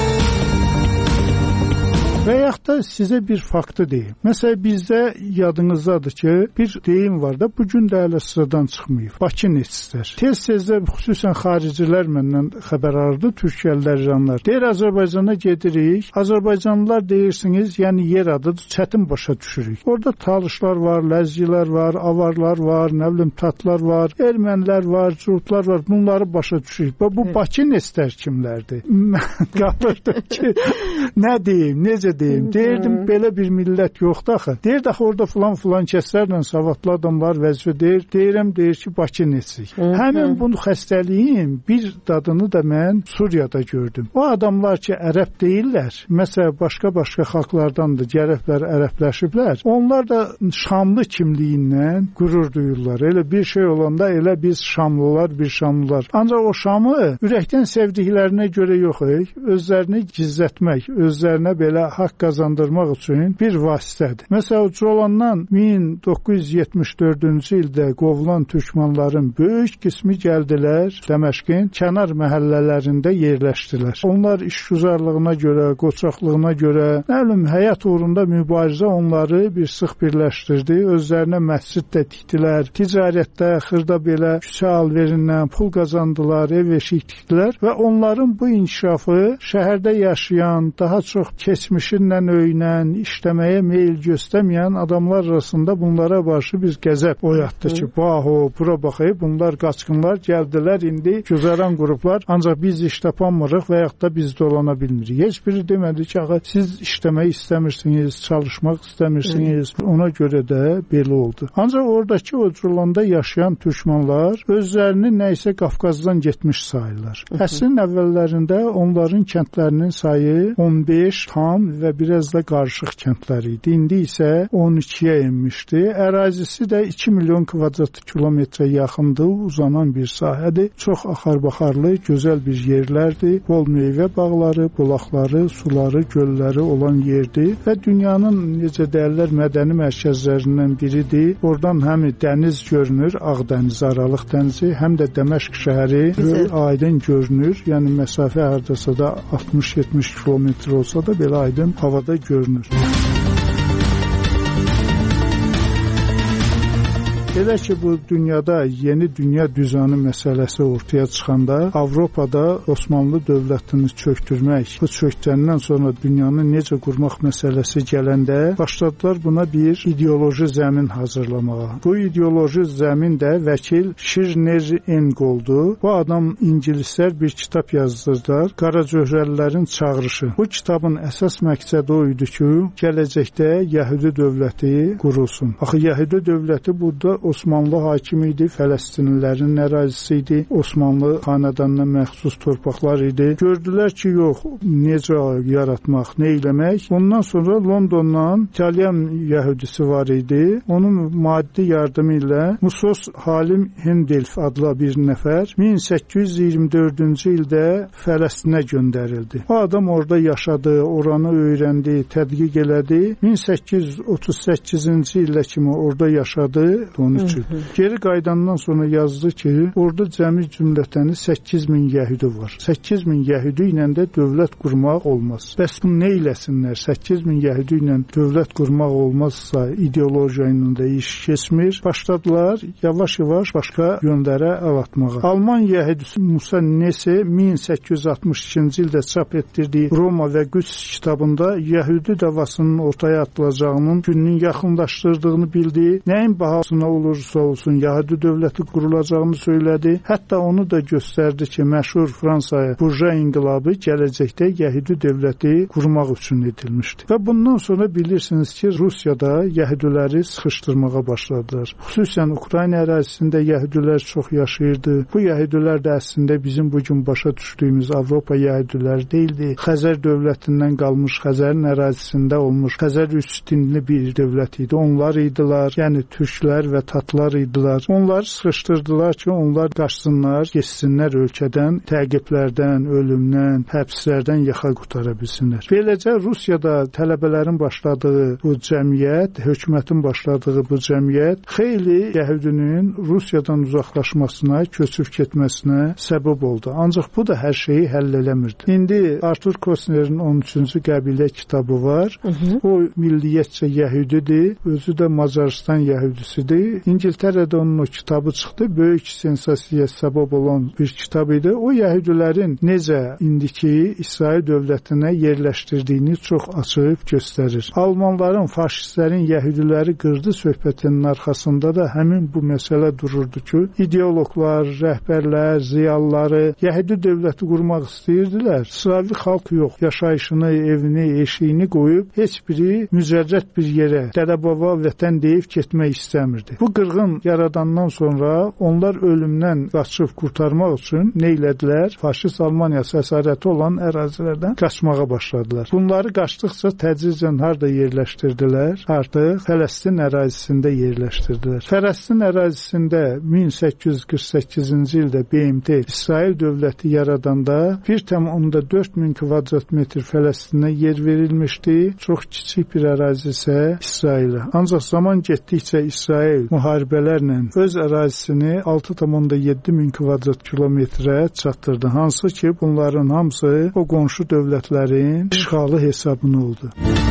Və yaxud da sizə bir faktı deyim. Məsələn, bizdə yadınızdadır ki, bir deyim var da, bugün də hələ sıradan çıxmayıb. Bakı neçistər. Tez-tezdə xüsusən xaricilər məndən xəbər alırdı, Türkiyəlilər, İranlar. Deyir, Azərbaycana gedirik. Azərbaycanlılar deyirsiniz, yəni yer adıdır, çətin başa düşürük. Orada talışlar var, ləzgilər var, avarlar var, nə bilim, tatlar var, ermənilər var, curtlar var. Bunları başa düşürük. Bu Bakı neçistər kimlərdir? Mən qalırdım ki, nə deyim, necə deyim. Deyirdim, belə bir millət yoxdur axı. Deyirdi, axı orada filan-filan kəslərlə savadlı adamlar vəzifə deyir. Deyirəm, deyir ki, Bakı neçik. Həmin bunu xəstəliyin bir dadını da mən Suriyada gördüm. O adamlar ki, ərəb deyirlər, məsələn, başqa-başqa xalqlardan da gəliblər, ərəbləşiblər. Onlar da Şamlı kimliyindən qürur duyurlar. Elə bir şey olanda elə biz Şamlılar, bir Şamlılar. Ancaq o Şamı ürəkdən sevdiklərinə görə yox, özlərini gizlətmək, özlərinə belə haqq qazandırmaq üçün bir vasitədir. Məsələn, Colandan min doqquz yüz yetmiş dördüncü ildə qovulan türkmanların böyük qismi gəldilər Dəməşqin kənar məhəllələrində yerləşdilər. Onlar işgüzarlığına görə, qoçaqlığına görə, nə bilim, həyat uğrunda mübarizə onları bir sıx birləşdirdi. Özlərinə məscid də tikdilər. Ticarətdə, xırda belə küçə alverindən pul qazandılar, ev eşik tikdilər və onların bu inkişafı şəhərdə yaşayan, daha çox keçmişinlə öyünən, işləməyə meyil göstərməyən adamlar arasında bunlara qarşı bir qəzəb oyatdı ki, baho, bura baxayı, bunlar qaçqınlar gəldilər, indi güzəran qruplar, ancaq biz iş tapanmırıq və yaxud da biz dolana bilmirik. Heç biri demədi ki, ağa, siz işləmək istəmirsiniz, çalışmaq istəmirsiniz, ona görə də belə oldu. Ancaq oradakı o Culanda yaşayan türkmanlar özlərini nəysə Qafqazdan getmiş sayırlar. Əsrin əvvəllərində onların kəndlərinin sayı on beş tam və biraz da qarışıq kəndlər idi. İndi isə on ikiyə enmişdi. Ərazisi də iki milyon kvadrat kilometrə yaxındır, uzanan bir sahədir. Çox axar-baxarlı, gözəl bir yerlərdir. Bol meyvə bağları, bulaqları, suları, gölləri olan yerdir və dünyanın, necə deyirlər, mədəni mərkəzlərindən biridir. Oradan həm dəniz görünür, Ağdəniz, Aralıq dənizi, həm də Dəməşq şəhəri aydın görünür. Yəni məsafə hardasa da altmış yetmiş kilometr olsa da belə aydın havada görünür. Elə ki, bu dünyada yeni dünya düzəni məsələsi ortaya çıxanda Avropada Osmanlı dövlətini çöktürmək, bu çökdəndən sonra dünyanı necə qurmaq məsələsi gələndə başladılar buna bir ideoloji zəmin hazırlamağa. Bu ideoloji zəmin də vəkil Şirner Engoldu. Bu adam ingilislər bir kitab yazdırdılar, Qaracöhrəlilərin çağırışı. Bu kitabın əsas məqsədi o idi ki, gələcəkdə Yəhudi dövləti qurulsun. Axı Yəhudi dövləti burada Osmanlı hakimi idi, Fələstinlilərin ərazisi idi, Osmanlı xanədanına məxsus torpaqlar idi. Gördülər ki, yox, necə yaratmaq, nə eləmək. Ondan sonra Londondan İtalyan yəhudisi var idi. Onun maddi yardımı ilə Musos Halim Hendelf adlı bir nəfər min səkkiz yüz iyirmi dördüncü ildə Fələstinə göndərildi. O adam orada yaşadı, oranı öyrəndi, tədqiq elədi. min səkkiz yüz otuz səkkizinci ildə kimi orada yaşadı. Onun üçün. Geri qaydandan sonra yazdı ki, orada cəmi cümlətəni səkkiz min yəhudi var. səkkiz min yəhudi ilə də dövlət qurmaq olmaz. Bəs bunu nə eləsinlər? səkkiz min yəhudi ilə dövlət qurmaq olmazsa ideologiya ilə də iş keçmir. Başladılar yavaş-yavaş başqa yönlərə əl atmağa. Alman yəhudisi Musa Nese min səkkiz yüz altmış ikinci ildə çap etdirdiyi Roma və Qüds kitabında yəhudi davasının ortaya atılacağının gününün yaxınlaşdırdığını bildi. Nəyin bahasına olursa olsun Yəhudi dövləti qurulacağını söylədi. Hətta onu da göstərdi ki, məşhur Fransa burja inqilabı gələcəkdə Yəhudi dövləti qurmaq üçün edilmişdi. Və bundan sonra bilirsiniz ki, Rusiyada Yəhudiləri sıxışdırmağa başladılar. Xüsusən Ukrayna ərazisində Yəhudilər çox yaşayırdı. Bu Yəhudilər də əslində bizim bugün başa düşdüyümüz Avropa Yəhudiləri deyildi. Xəzər dövlətindən qalmış, Xəzərin ərazisində olmuş, Xəzər üç dinli bir dövlət idi. Onlar idilər, yəni türklər və tatlar idilər. Onları sıxışdırdılar ki, onlar qaçsınlar, geçsinlər ölkədən, təqiblərdən, ölümdən, həbslərdən yaxa qutara bilsinlər. Beləcə Rusiyada tələbələrin başladığı bu cəmiyyət, hökumətin başladığı bu cəmiyyət xeyli yəhudinin Rusiyadan uzaqlaşmasına, köçüb getməsinə səbəb oldu. Ancaq bu da hər şeyi həll eləmirdi. İndi Artur Kosnerin on üçüncü qəbilə kitabı var. Hı -hı. O milliyyətcə yəhudidir, özü də Macaristan yəhudisidir. İngiltərədə onun o kitabı çıxdı. Böyük sensasiyaya səbəb olan bir kitab idi. O yəhudilərin necə indiki İsrail dövlətinə yerləşdirdiyini çox açıb göstərir. Almanların, faşistlərin yəhudiləri qırdı söhbətinin arxasında da həmin bu məsələ dururdu ki, ideoloqlar, rəhbərlər, ziyalıları yəhudi dövləti qurmaq istəyirdilər. Slavi xalq yox, yaşayışını, evini, eşiyini qoyub heç biri mücərrəd bir yerə, dədəbaba vətən deyib getmək istəmirdi. Bu qırğın yaradandan sonra onlar ölümdən qaçıb qurtarmaq üçün nə elədilər? Faşist Almaniyası əsarəti olan ərazilərdən qaçmağa başladılar. Bunları qaçdıqca tədricən harda yerləşdirdilər? Artıq Fələstin ərazisində yerləşdirdilər. Fələstin ərazisində min səkkiz yüz qırx səkkizinci ildə B M T İsrail dövləti yaradanda bir tam onda dörd min kvadrat metr Fələstinə yer verilmişdi. Çox kiçik bir ərazi isə İsrailə. Ancaq zaman getdikcə İsrail müharibələrlə öz ərazisini altı tam onda yeddi min kvadrat kilometrə çatdırdı. Hansı ki, bunların hamısı o qonşu dövlətlərin işğalı hesabına oldu.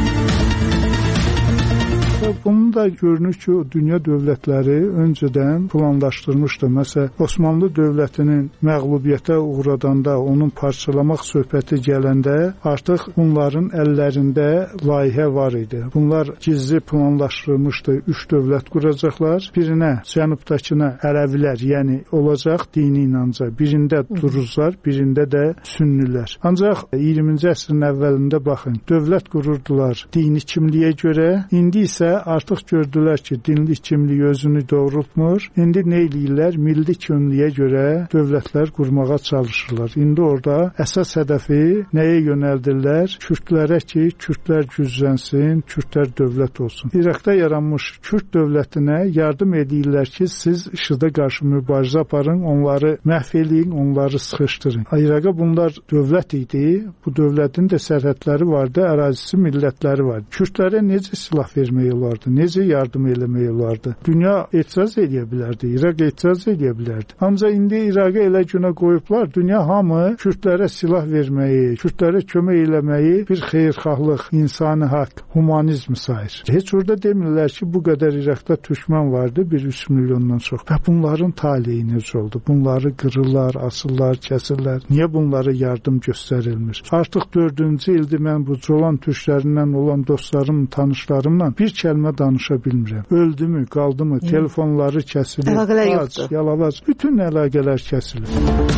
Bunun da görünür ki, o dünya dövlətləri öncədən planlaşdırmışdı. Məsələn, Osmanlı dövlətinin məğlubiyyətə uğradanda, onun parçalamaq söhbəti gələndə artıq bunların əllərində layihə var idi. Bunlar gizli planlaşdırmışdı. Üç dövlət quracaqlar. Birinə, cənubdakına Ərəvilər, yəni olacaq dini inanca. Birində Duruzlar, birində də Sünnilər. Ancaq iyirminci əsrin əvvəlində baxın, dövlət qururdular dini kimliyə görə. İndi isə artıq gördülər ki, dinlik kimlik özünü doğrultmur. İndi nə eləyirlər? Milli kimliyə görə dövlətlər qurmağa çalışırlar. İndi orada əsas hədəfi nəyə yönəldirlər? Kürdlərə ki, Kürdlər güclənsin, Kürdlər dövlət olsun. İraqda yaranmış Kürd dövlətinə yardım edirlər ki, siz IŞİD-ə qarşı mübarizə aparın, onları məhv eləyin, onları sıxışdırın. İraqa bunlar dövlət idi. Bu dövlətin də sərhədləri vardı, ərazisi, millətləri vardı. Kürdlərə necə silah vermək olardı? Necə yardım eləmək olardı? Dünya etiraz edə bilərdi, İraq etiraz edə bilərdi. Ancaq indi İraqa elə günə qoyublar, dünya hamı Kürdlərə silah verməyi, Kürdlərə kömək eləməyi bir xeyirxahlıq, insani haqq, humanizm sayır. Heç orada demirlər ki, bu qədər İraqda türkmən vardı, bir üç milyondan çox. Və bunların taleyi necə oldu? Bunları qırırlar, asırlar, kəsirlər. Niyə bunlara yardım göstərilmir? Artıq dördüncü ildir mən bu Colan türklərindən olan dostlarım, tanışlarımla bir kəlmə danışa bilmirəm. Öldümü, qaldımı, telefonları kəsilir. Əlaqələr yoxdur. Yalavac, bütün əlaqələr kəsilir.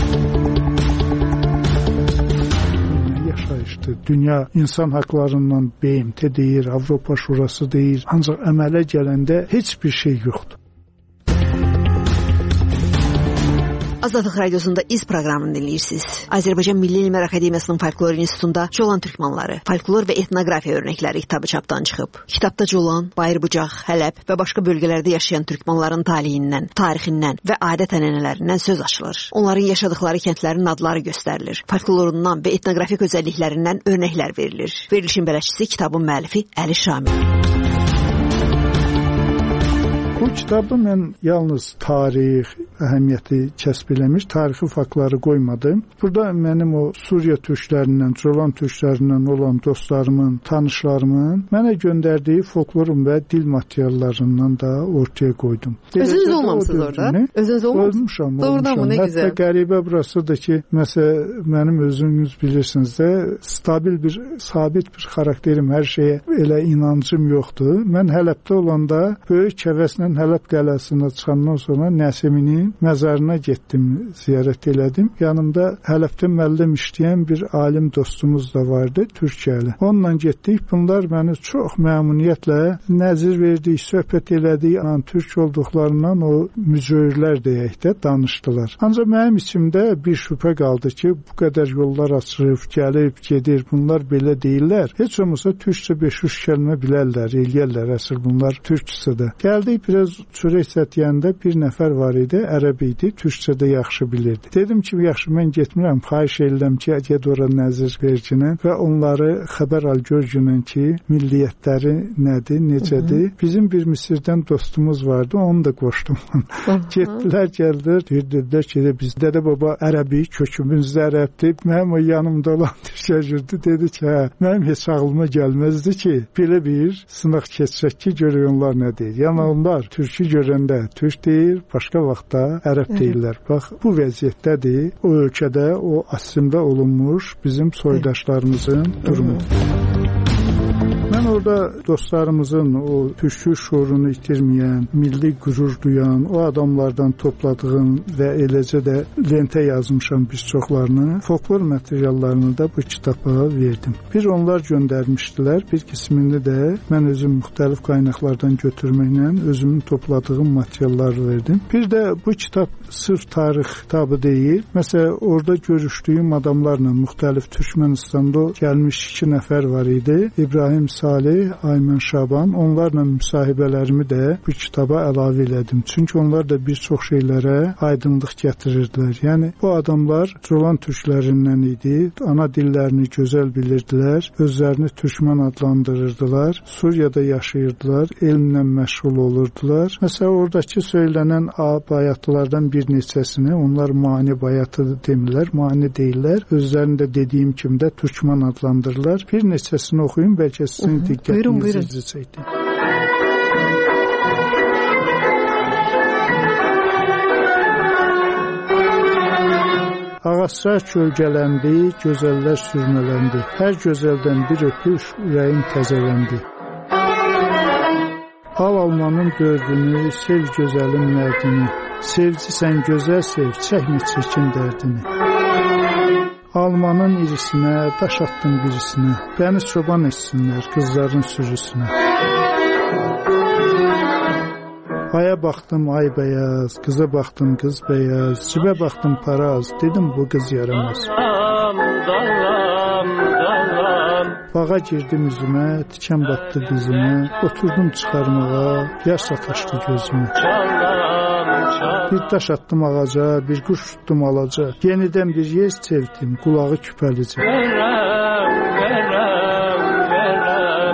Yaşayışdır. Dünya insan haqlarından B M T deyir, Avropa Şurası deyir. Ancaq əmələ gələndə heç bir şey yoxdur. Azadlıq Radiosunda İz proqramını dinləyirsiniz. Azərbaycan Milli Elmlər Akademiyasının Folklor İnstitutunda Colan Türkmanları, folklor və etnografiya örnəkləri kitabı çapdan çıxıb. Kitabda Colan, Bayırbucaq, Hələb və başqa bölgələrdə yaşayan türkmanların talihindən, tarixindən və adət-ənənələrindən söz açılır. Onların yaşadıkları kəndlərin adları göstərilir. Folklorundan və etnografik özəlliklərindən örnəklər verilir. Verilişin bələdçisi, kitabın müəllifi Əli Şamil. Bu kitabda mən yalnız tarix əhəmiyyəti kəsb eləmiş, tarixi faktları qoymadım. Burada mənim o Suriya türklərindən, Colan türklərindən olan dostlarımın, tanışlarımın mənə göndərdiyi folklorun və dil materiallarından da ortaya qoydum. Özünüz olmamısınız orada? Özünüz olmamısınız? Olmuşam, Doğrudan mı? Ne güzel. Hətta qəribə burasıdır ki, məsələn, mənim özünüz bilirsiniz də, stabil bir, sabit bir xarakterim, hər şeyə elə inancım yoxdur. Mən Hələbdə olanda böyük həvəslə Hələb qələsinə çıxandan sonra Nəsiminin Hüseynin məzarına getdim, ziyarət elədim. Yanımda Hələbdə müəllim işləyən bir alim dostumuz da vardı, Türkiyəli. Onunla getdik. Bunlar məni çox məmnuniyyətlə nəzir verdik, söhbət elədik. An türk olduqlarından o mücöyürlər deyək də danışdılar. Ancaq mənim içimdə bir şübhə qaldı ki, bu qədər yollar açılıb, gəlib, gedir. Bunlar belə deyirlər. Heç olmasa türkçə beş üç kəlmə bilərlər, eləyərlər. Əsl bunlar türkçədə. Gəldik, biraz çörək sətiyəndə bir nəfər var idi, ərəb idi, türkçədə yaxşı bilirdi. Dedim ki, yaxşı, mən getmirəm, xahiş edirəm ki, get ora nəzir verginə və onları xəbər al görgünən ki, milliyyətləri nədir, necədir. Hı -hı. Bizim bir Misirdən dostumuz vardı, onu da qoşdum. Getdilər, gəldilər, dedilər ki, biz dədə baba ərəbi, kökümüz də ərəbdir. Mənim o yanımda olan düşərgirdi, dedi ki, hə, mənim heç ağlıma gəlməzdi ki, belə bir sınaq keçsək ki, görək onlar nə deyir. Yəni onlar türkü görəndə türk deyir, başqa vaxtda ərəb deyirlər. Bax, bu vəziyyətdədir o ölkədə, o asrimdə olunmuş bizim soydaşlarımızın durumu. Mən orada dostlarımızın o türkü şuurunu itirməyən, milli qürur duyan, o adamlardan topladığım və eləcə də lentə yazmışam bir çoxlarını, folklor materiallarını da bu kitaba verdim. Bir onlar göndərmişdilər, bir qismini də mən özüm müxtəlif qaynaqlardan götürməklə özümün topladığım materialları verdim. Bir də bu kitab sırf tarix kitabı deyil. Məsələn, orada görüşdüyüm adamlarla müxtəlif Türkmenistan'da gəlmiş iki nəfər var idi. İbrahim Salih, Aymən Şaban, onlarla müsahibələrimi də bu kitaba əlavə elədim. Çünki onlar da bir çox şeylərə aydınlıq gətirirdilər. Yəni, bu adamlar Colan türklərindən idi, ana dillərini gözəl bilirdilər, özlərini türkmən adlandırırdılar, Suriyada yaşayırdılar, elmlə məşğul olurdular. Məsələn, oradakı söylənən bayatılardan bir neçəsini, onlar mani bayatı demirlər, mani deyirlər, özlərini də dediyim kimi də türkmən adlandırırlar. Bir neçəsini oxuyun, bəlkə sizin diqqətinizi çəkdi. Ağaclar kölgələndi, gözəllər sürmələndi. Hər gözəldən bir öpüş, ürəyim təzələndi. Al almanın dördünü, sev gözəlin mərdini. Sevci sən gözəl sev, çəkmə çirkin dərdini. Almanın irisinə, daş attın birisinə, bəni çoban etsinlər qızların sürüsünə. Aya baxdım ay bəyaz, qıza baxdım qız bəyaz, cibə baxdım paraz, dedim bu qız yaramaz. Bağa girdim üzümə, tikan batdı dizimə, oturdum çıxarmağa, yaş sataşdı gözümə. Bir daş attım ağaca, bir quş tuttum alaca, yenidən bir yer sevdim, qulağı küpəlicə. Verəm, verəm, verəm,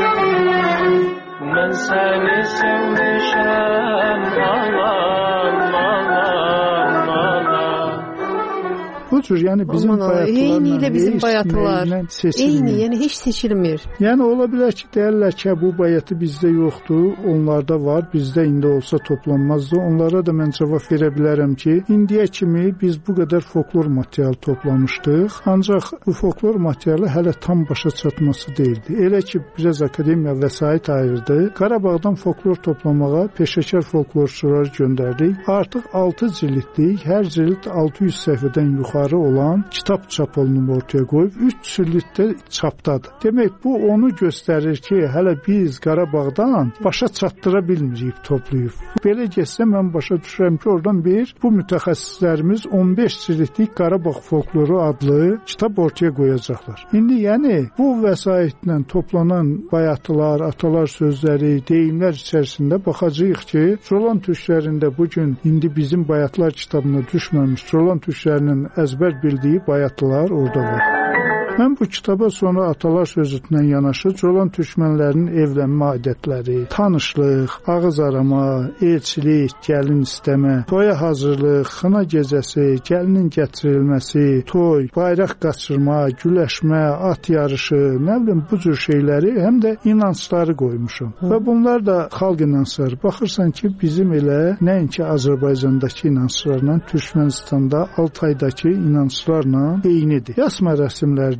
mən səni sevmişəm, alam, alam, alam. Bu cür, yəni bizim bayatlarla, eyni ilə bizim bayatlar, eyni, yəni heç seçilmir. Yəni ola bilər ki, deyərlər ki, bu bayatı bizdə yoxdur, onlarda var, bizdə indi olsa toplanmazdı. Onlara da mən cavab verə bilərəm ki, indiyə kimi biz bu qədər folklor material toplamışdıq, ancaq bu folklor materialı hələ tam başa çatması deyildi. Elə ki, biraz akademiya vəsait ayırdı, Qarabağdan folklor toplamağa peşəkar folklorçular göndərdik. Artıq altı cildlik, hər cild altı yüz səhifədən yuxarı olan kitab çap olunub ortaya qoyub, üç cilddə çapdadır. Demək, bu onu göstərir ki, hələ biz Qarabağdan başa çatdıra bilmirik, toplayıb. Belə getsə, mən başa düşürəm ki, oradan bir, bu mütəxəssislərimiz on beş cildlik Qarabağ folkloru adlı kitab ortaya qoyacaqlar. İndi, yəni, bu vəsaitlə toplanan bayatılar, atalar sözləri, deyimlər içərisində baxacağıq ki, Colan türklərində bugün indi bizim bayatlar kitabına düşməmiş, Colan türklərinin əzbər bildiyi bayatılar orada var. Mən bu kitaba sonra atalar sözündən yanaşı Colan türkmənlərinin evlənmə adətləri, tanışlıq, ağız arama, elçilik, gəlin istəmə, toya hazırlıq, xına gecəsi, gəlinin gətirilməsi, toy, bayraq qaçırma, güləşmə, at yarışı, nə bilim bu cür şeyləri həm də inancları qoymuşum. Hı. Və bunlar da xalq inancları. Baxırsan ki, bizim elə nəinki Azərbaycandakı inanclarla Türkmenistanda Altaydakı inanclarla eynidir. Yas mərasimlərdə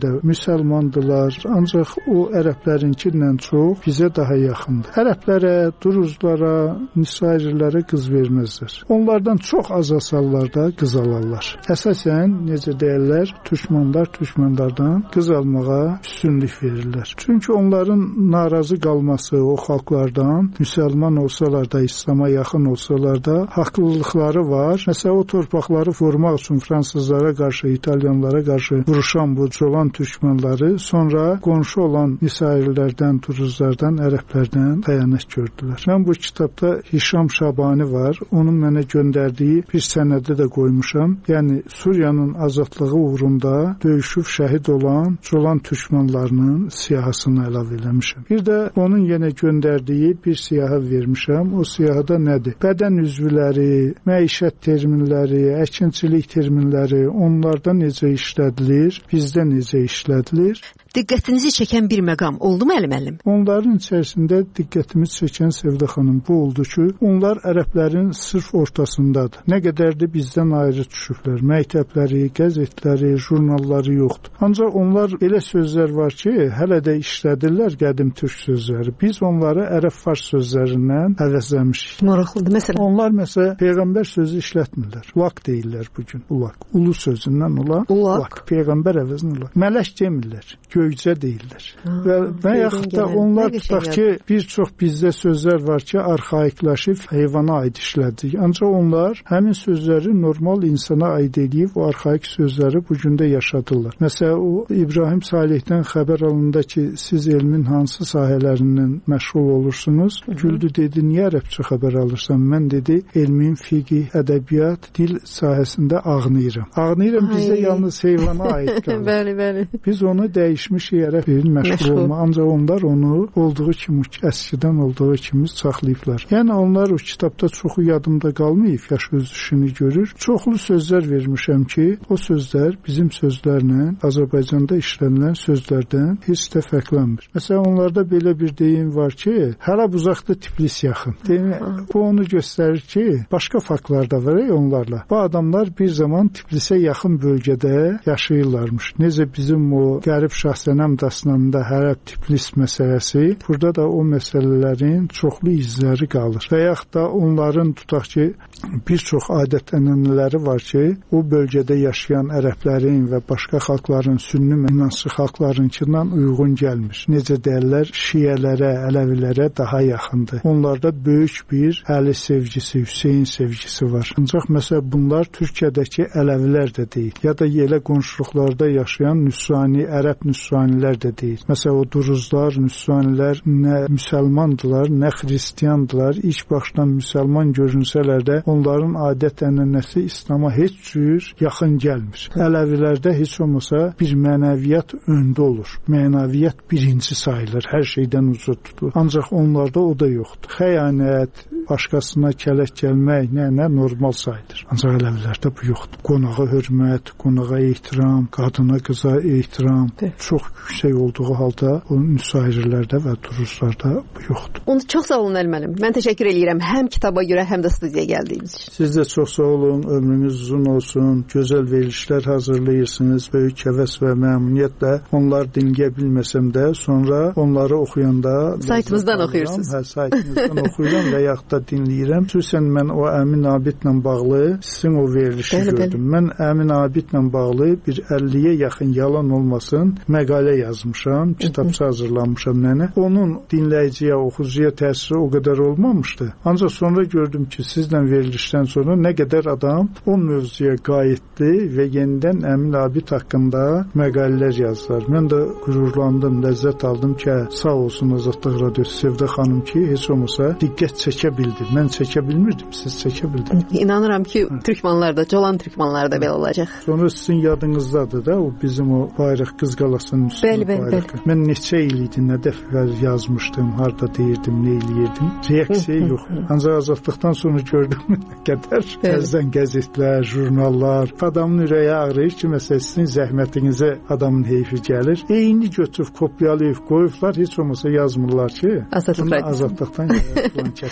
də müsəlmandılar, ancaq o ərəblərinkindən çox bizə daha yaxındır. Ərəblərə, duruzlara, nisayirlərə qız verməzlər. Onlardan çox az asallarda qız alarlar. Əsasən, necə deyirlər, düşmanlar düşmanlardan qız almağa üstünlük verirlər. Çünki onların narazı qalması o xalqlardan, müsəlman olsalar da, İslam'a yaxın olsalar da, haqlılıqları var. Məsələn, o torpaqları vurmaq üçün fransızlara qarşı, İtalyanlara qarşı vuruşan bu Colan düşmanları sonra qonşu olan nisayirlərdən, duruzlardan, ərəblərdən xəyanət gördülər. Mən bu kitabda Hişam Şabani var. Onun mənə göndərdiyi bir sənədə də qoymuşam. Yəni Suriyanın azadlığı uğrunda döyüşüb şəhid olan Colan düşmanlarının siyahısını əlavə eləmişəm. Bir də onun yenə göndərdiyi bir siyahı vermişəm. O siyahıda nədir? Bədən üzvləri, məişət terminləri, əkinçilik terminləri, onlarda necə işlədilir, bizdə necə işlədilir. Diqqətinizi çəkən bir məqam oldu mu Əli müəllim? Onların içərisində diqqətimiz çəkən Sevdə xanım bu oldu ki, onlar ərəblərin sırf ortasındadır. Nə qədər də bizdən ayrı düşüblər. Məktəbləri, qəzetləri, jurnalları yoxdur. Ancaq onlar elə sözlər var ki, hələ də işlədirlər qədim türk sözləri. Biz onları ərəb-fars sözlərindən əvəzləmişik. Maraqlıdır. Məsələn, onlar məsələn Peyğəmbər sözü işlətmirlər. Ulaq deyirlər bu gün. Ulaq. Ulu sözündən ulaq. Ulaq. Peyğəmbər əvəzinə ulaq. Mələk demirlər. Göycə deyirlər. Ha, və və yaxud da onlar tutaq ki, bir çox bizdə sözlər var ki, arxaiklaşıb heyvana aid işlədik. Ancaq onlar həmin sözləri normal insana aid edib, o arxaik sözləri bu gündə yaşadırlar. Məsələn, o İbrahim Salihdən xəbər alında ki, siz elmin hansı sahələrindən məşğul olursunuz? Güldü dedi, niyə ərəbcə xəbər alırsan? Mən dedi, elmin fiqh, ədəbiyyat, dil sahəsində ağnayıram. Ağnayıram bizdə yalnız heyvana aid qalır. Bəli, bəli. Biz onu dəyişmiş yerə verin məşğul olma. Ancaq onlar onu olduğu kimi, əskidən olduğu kimi saxlayıblar. Yəni onlar o kitabda çoxu yadımda qalmayıb, yaş öz işini görür. Çoxlu sözlər vermişəm ki, o sözlər bizim sözlərlə Azərbaycanda işlənilən sözlərdən heç də fərqlənmir. Məsələn, onlarda belə bir deyim var ki, hələ uzaqda Tiflis yaxın. Deyim, bu onu göstərir ki, başqa faktlar da var onlarla. Bu adamlar bir zaman Tiflisə yaxın bölgədə yaşayırlarmış. Necə bizim o Qərib Şahsənəm dastanında Hərəb Tiflis məsələsi, burada da o məsələlərin çoxlu izləri qalır. Və yaxud da onların tutaq ki, bir çox adət-ənənələri var ki, o bölgədə yaşayan ərəblərin və başqa xalqların, sünni mənanslı xalqlarınkindən uyğun gəlmir. Necə deyirlər, şiyələrə, ələvilərə daha yaxındır. Onlarda böyük bir Əli sevgisi, Hüseyin sevgisi var. Ancaq məsələn, bunlar Türkiyədəki ələvilər də deyil. Ya da elə qonşuluqlarda yaşayan nüsrani, ərəb nüsranilər də deyil. Məsələn, o duruzlar, nüsranilər nə müsəlmandılar, nə xristiyandılar. İlk başdan müsəlman görünsələr də onların adət-ənənəsi İslam'a heç cür yaxın gəlmir. Ələvilərdə heç olmasa bir mənəviyyat öndə olur. Mənəviyyat birinci sayılır, hər şeydən uca tutulur. Ancaq onlarda o da yoxdur. Xəyanət, başqasına kələk gəlmək, nə, nə normal sayılır. Ancaq ələvilərdə bu yoxdur. Qonağa hörmət, qonağa ehtiram, qadına qıza ehtiram çox yüksək olduğu halda o müsahirlərdə və duruzlarda bu yoxdur. Onu çox sağ olun Əli müəllim. Mən təşəkkür edirəm həm kitaba görə, həm də studiyaya gəldiyiniz üçün. Siz də çox sağ olun, ömrünüz uzun olsun, gözəl verilişlər hazırlayırsınız, böyük həvəs və məmnuniyyətlə. Onlar dinləyə bilməsəm də, sonra onları oxuyanda saytımızdan oxuyursunuz. Hə, saytımızdan oxuyuram və yaxud da dinləyirəm. Xüsusən mən o Əmin Abidlə bağlı sizin o verilişi bəli, gördüm. Bəli. Mən Əmin Abidlə bağlı bir əlliyə yaxın yalan olmasın məqalə yazmışam, kitabça hazırlamışam nənə. Onun dinləyiciyə, oxucuya təsiri o qədər olmamışdı. Ancaq sonra gördüm ki, sizlə verilişdən sonra nə qədər adam o mövzuya qayıtdı və yenidən Əmin Abid haqqında məqalələr yazdılar. Mən də qürurlandım, ləzzət aldım ki, sağ olsun Azadlıq Radiosu Sevdə xanım ki, heç olmasa diqqət çəkə bildi. Mən çəkə bilmirdim, siz çəkə bildiniz. İnanıram ki, Türkmanlar da, Colan Türkmanlar da belə olacaq. Sonra sizin yadınızdadır da, o bizim o bayraq Qızqalasının üstündə bayraq. Mən neçə il idi, nə dəfə yazmışdım, harda deyirdim, nə eləyirdim. Reaksiya yox. Ancaq azadlıqdan sonra gördüm nə qədər təzdən qəzetlər, jurnallar. Adamın ürəyi ağrıyır ki, məsələn, sizin zəhmətinizə adamın heyfi gəlir. Eyni götürüb, kopyalayıb, qoyublar, heç olmasa yazmırlar ki, azadlıqdan azadlıqdan yazılan kəsin verir.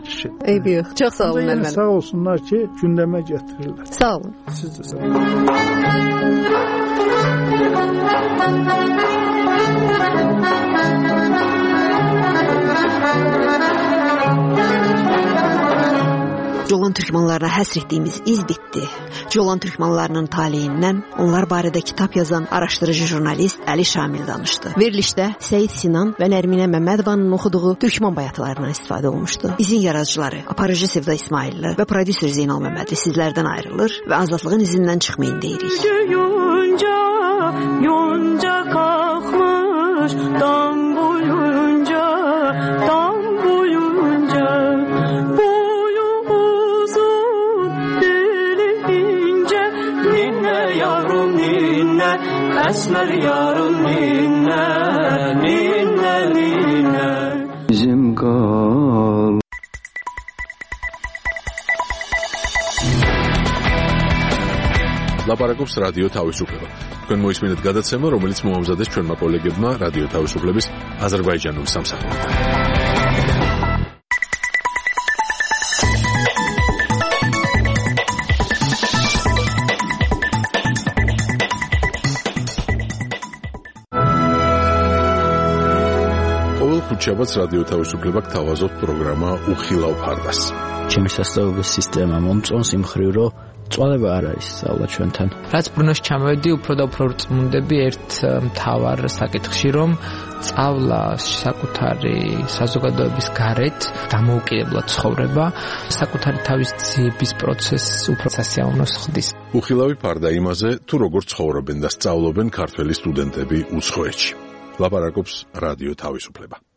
kişi. Eybi yox. Çox sağ olun Yəni, müəllim. sağ olsunlar ki, gündəmə gətirirlər. Sağ olun. Siz də sağ olun. Colan türkmanlarına həsr etdiyimiz iz bitdi. Colan türkmanlarının taleyindən onlar barədə kitab yazan araşdırıcı jurnalist Əli Şamil danışdı. Verilişdə Seyid Sinan və Nərminə Məmmədovanın oxuduğu türkman bayatılarından istifadə olmuşdu. İzin yaradıcıları, aparıcı Sevda İsmailli və prodüser Zeynal Məmmədli sizlərdən ayrılır və azadlığın izindən çıxmayın deyirik. Yonca, yonca kalkmış dam boyunca, dam boyunca. Boyu uzun, dili ince, ninne yavrum ninne, esmer yavrum ninne, ninne ninne. Bizim kal. ლაპარაკობს რადიო თავისუფლება. თქვენ მოისმინეთ გადაცემა, რომელიც მოამზადეს ჩვენმა კოლეგებმა რადიო თავისუფლების აზერბაიჯანულ სამსახურიდან. ყოველ ხუთშაბათს რადიო თავისუფლება გთავაზობთ პროგრამა უხილავ ფარდას. ჩემი სასწავლებელი სისტემა მომწონს იმ მხრივ, რომ წვალება არ არის სწავლა ჩვენთან. რაც ბრუნოში ჩამოვედი, უფრო და უფრო რწმუნდები ერთ მთავარ საკითხში, რომ სწავლა საკუთარი საზოგადოების გარეთ დამოუკიდებლად ცხოვრება, საკუთარი თავის ძიების პროცესს უფრო სასიამოვნოს ხდის. უხილავი ფარდა იმაზე, თუ როგორ ცხოვრობენ და სწავლობენ ქართველი სტუდენტები უცხოეთში. ლაპარაკობს რადიო თავისუფლება.